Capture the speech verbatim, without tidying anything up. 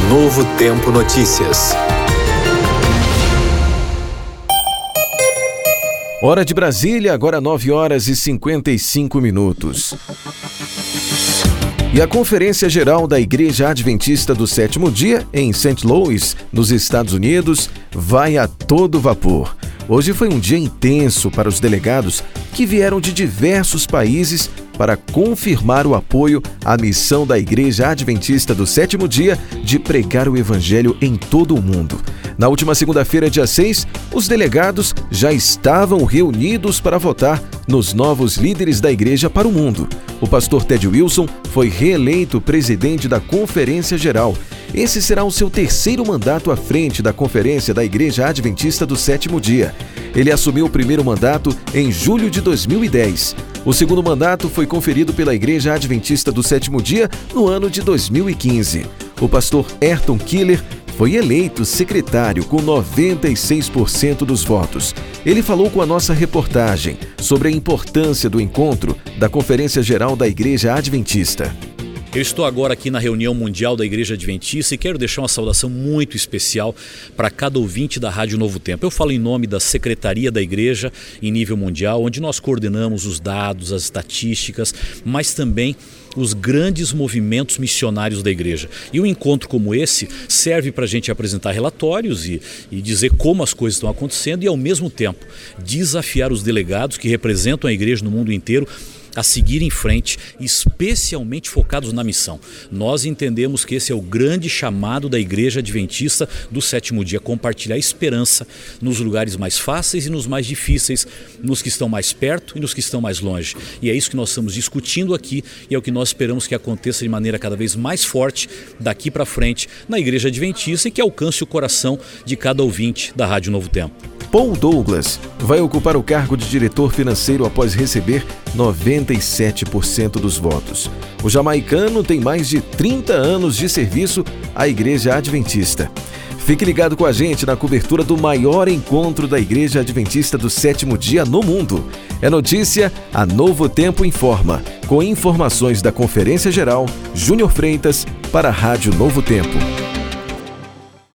Novo Tempo Notícias. Hora de Brasília, agora nove horas e cinquenta e cinco minutos. E a Conferência Geral da Igreja Adventista do Sétimo Dia, em Saint Louis, nos Estados Unidos, vai a todo vapor. Hoje foi um dia intenso para os delegados que vieram de diversos países para confirmar o apoio à missão da Igreja Adventista do Sétimo Dia de pregar o Evangelho em todo o mundo. Na última segunda-feira, dia seis, os delegados já estavam reunidos para votar nos novos líderes da igreja para o mundo. O pastor Ted Wilson foi reeleito presidente da Conferência Geral. Esse será o seu terceiro mandato à frente da Conferência da Igreja Adventista do Sétimo Dia. Ele assumiu o primeiro mandato em julho de dois mil e dez. O segundo mandato foi conferido pela Igreja Adventista do Sétimo Dia no ano de dois mil e quinze. O pastor Ayrton Killer foi eleito secretário com noventa e seis por cento dos votos. Ele falou com a nossa reportagem sobre a importância do encontro da Conferência Geral da Igreja Adventista. Eu estou agora aqui na reunião mundial da Igreja Adventista e quero deixar uma saudação muito especial para cada ouvinte da Rádio Novo Tempo. Eu falo em nome da Secretaria da Igreja em nível mundial, onde nós coordenamos os dados, as estatísticas, mas também os grandes movimentos missionários da igreja. E um encontro como esse serve para a gente apresentar relatórios e, e dizer como as coisas estão acontecendo e, ao mesmo tempo, desafiar os delegados que representam a igreja no mundo inteiro a seguir em frente, especialmente focados na missão. Nós entendemos que esse é o grande chamado da Igreja Adventista do Sétimo Dia, compartilhar esperança nos lugares mais fáceis e nos mais difíceis, nos que estão mais perto e nos que estão mais longe. E é isso que nós estamos discutindo aqui e é o que nós esperamos que aconteça de maneira cada vez mais forte daqui para frente na Igreja Adventista e que alcance o coração de cada ouvinte da Rádio Novo Tempo. Paul Douglas vai ocupar o cargo de diretor financeiro após receber noventa e sete por cento dos votos. O jamaicano tem mais de trinta anos de serviço à Igreja Adventista. Fique ligado com a gente na cobertura do maior encontro da Igreja Adventista do Sétimo Dia no mundo. É notícia, a Novo Tempo informa. Com informações da Conferência Geral, Júnior Freitas para a Rádio Novo Tempo.